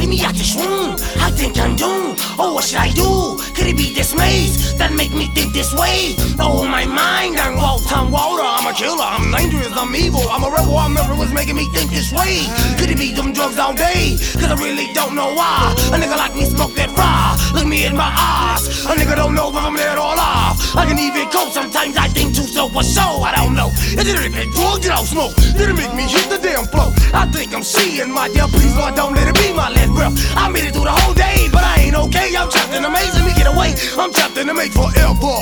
Get me out the swoon, I think I'm doomed. Oh, what should I do? Could it be this maze that make me think this way? Oh, my mind, I'm Walton Water. I'm a killer, I'm dangerous, I'm evil, I'm a rebel. I remember what's making me think this way. Could it be them drugs all day? Cause I really don't know why. A nigga like me smoke that fry. Look me in my eyes. A nigga don't know if I'm dead or alive. I can even cope, sometimes I think too, so for sure, I don't know. Is it a drug that I'll smoke? Did it make me hit the damn flow? I think I'm seeing my death, please Lord, don't let it be my last breath. I made it through the whole day, but I ain't okay. I'm trapped in a maze, let me get away. I'm trapped in a maze forever.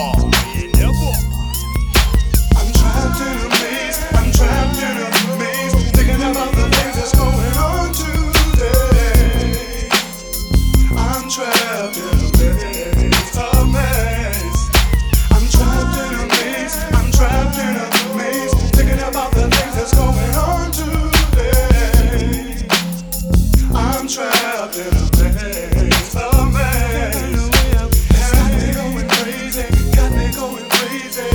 I'm trapped in a maze, I'm trapped in a maze, thinking about the things that's going on today. I'm trapped in a maze, a maze. I'm trapped in a maze, I'm trapped in a maze, thinking about the things that's going on today. I'm trapped in a maze, a maze. It's got me going crazy, got me going crazy.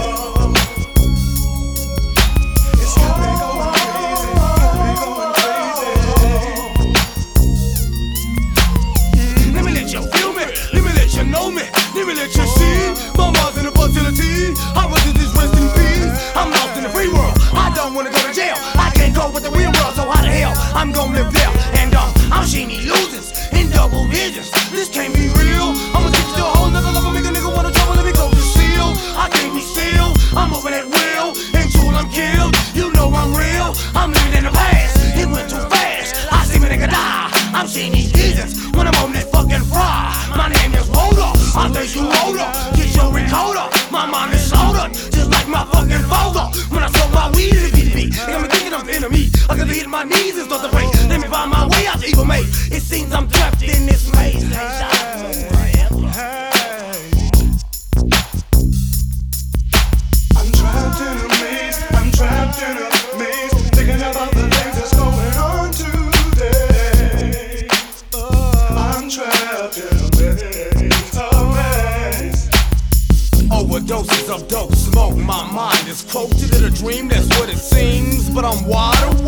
It's got me going crazy, got me going crazy. Let me let you feel me, let me let you know me, let me let you see. My mind's in a facility, I was in this rest in peace. I'm lost in the free world, I don't wanna go to jail. I can't go with the real world, so how the hell I'm gonna live there? And I'm seeing illusions in double visions. This can't be real. I'ma take you to a whole nother level, make a nigga wanna trouble, let me close the seal. I can't be still, I'm moving at will, until I'm killed. You know I'm real, I'm living in the past. It went too fast, I see my nigga die. I'm seeing these visions when I'm on that fucking fry. My name is Roller, I think you older. Get your recorder, my mind is slaughtered, just like my fucking father. When I smoke my weed, it beat me. They got me thinking I'm enemy. I could be hitting my knees and start to pray. Let me find my way out the evil maze. It seems I'm trapped in this maze. I'm trapped in a maze, I'm trapped in a maze, thinking about the things that's going on today. I'm trapped in a maze. Overdoses of dope smoke. My mind is quoted in a dream, that's what it seems. But I'm wide awake.